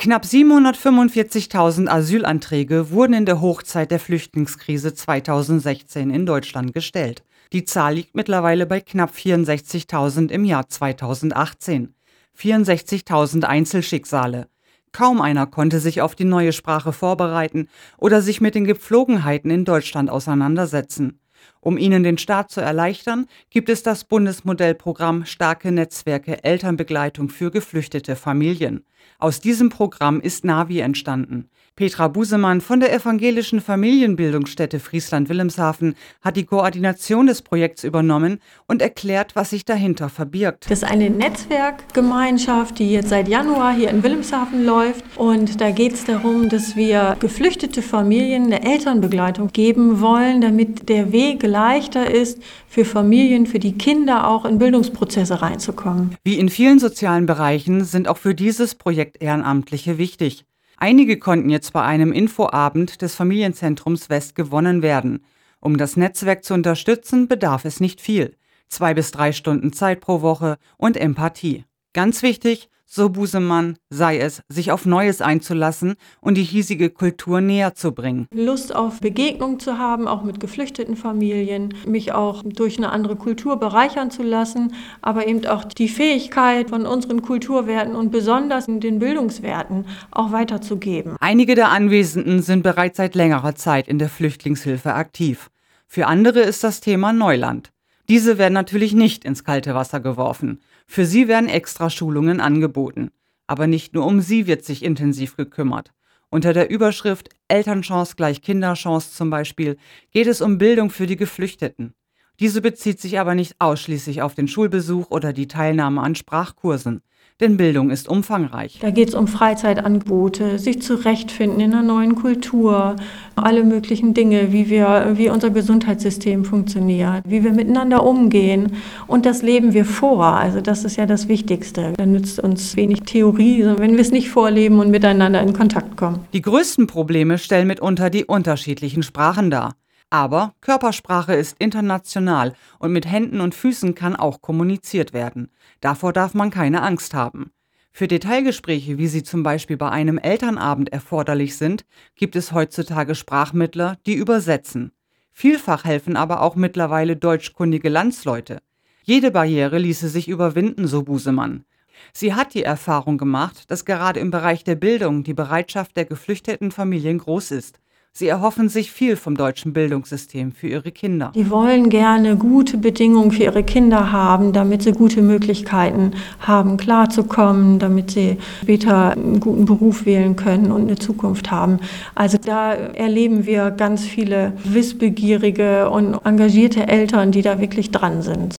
Knapp 745.000 Asylanträge wurden in der Hochzeit der Flüchtlingskrise 2016 in Deutschland gestellt. Die Zahl liegt mittlerweile bei knapp 64.000 im Jahr 2018. 64.000 Einzelschicksale. Kaum einer konnte sich auf die neue Sprache vorbereiten oder sich mit den Gepflogenheiten in Deutschland auseinandersetzen. Um ihnen den Start zu erleichtern, gibt es das Bundesmodellprogramm Starke Netzwerke Elternbegleitung für geflüchtete Familien. Aus diesem Programm ist Navi entstanden. Petra Busemann von der evangelischen Familienbildungsstätte Friesland-Wilhelmshaven hat die Koordination des Projekts übernommen und erklärt, was sich dahinter verbirgt. Das ist eine Netzwerkgemeinschaft, die jetzt seit Januar hier in Wilhelmshaven läuft. Und da geht es darum, dass wir geflüchtete Familien eine Elternbegleitung geben wollen, damit der Weg leichter ist, für Familien, für die Kinder auch in Bildungsprozesse reinzukommen. Wie in vielen sozialen Bereichen sind auch für dieses Projekt Ehrenamtliche wichtig. Einige konnten jetzt bei einem Infoabend des Familienzentrums West gewonnen werden. Um das Netzwerk zu unterstützen, bedarf es nicht viel. 2 bis 3 Stunden Zeit pro Woche und Empathie. Ganz wichtig, so Busemann, sei es, sich auf Neues einzulassen und die hiesige Kultur näher zu bringen. Lust auf Begegnung zu haben, auch mit geflüchteten Familien, mich auch durch eine andere Kultur bereichern zu lassen, aber eben auch die Fähigkeit von unseren Kulturwerten und besonders den Bildungswerten auch weiterzugeben. Einige der Anwesenden sind bereits seit längerer Zeit in der Flüchtlingshilfe aktiv. Für andere ist das Thema Neuland. Diese werden natürlich nicht ins kalte Wasser geworfen. Für sie werden extra Schulungen angeboten. Aber nicht nur um sie wird sich intensiv gekümmert. Unter der Überschrift Elternchance gleich Kinderchance zum Beispiel geht es um Bildung für die Geflüchteten. Diese bezieht sich aber nicht ausschließlich auf den Schulbesuch oder die Teilnahme an Sprachkursen. Denn Bildung ist umfangreich. Da geht es um Freizeitangebote, sich zurechtfinden in einer neuen Kultur, alle möglichen Dinge, wie unser Gesundheitssystem funktioniert, wie wir miteinander umgehen. Und das leben wir vor. Also das ist ja das Wichtigste. Da nützt uns wenig Theorie, wenn wir es nicht vorleben und miteinander in Kontakt kommen. Die größten Probleme stellen mitunter die unterschiedlichen Sprachen dar. Aber Körpersprache ist international und mit Händen und Füßen kann auch kommuniziert werden. Davor darf man keine Angst haben. Für Detailgespräche, wie sie zum Beispiel bei einem Elternabend erforderlich sind, gibt es heutzutage Sprachmittler, die übersetzen. Vielfach helfen aber auch mittlerweile deutschkundige Landsleute. Jede Barriere ließe sich überwinden, so Busemann. Sie hat die Erfahrung gemacht, dass gerade im Bereich der Bildung die Bereitschaft der geflüchteten Familien groß ist. Sie erhoffen sich viel vom deutschen Bildungssystem für ihre Kinder. Die wollen gerne gute Bedingungen für ihre Kinder haben, damit sie gute Möglichkeiten haben, klarzukommen, damit sie später einen guten Beruf wählen können und eine Zukunft haben. Also da erleben wir ganz viele wissbegierige und engagierte Eltern, die da wirklich dran sind.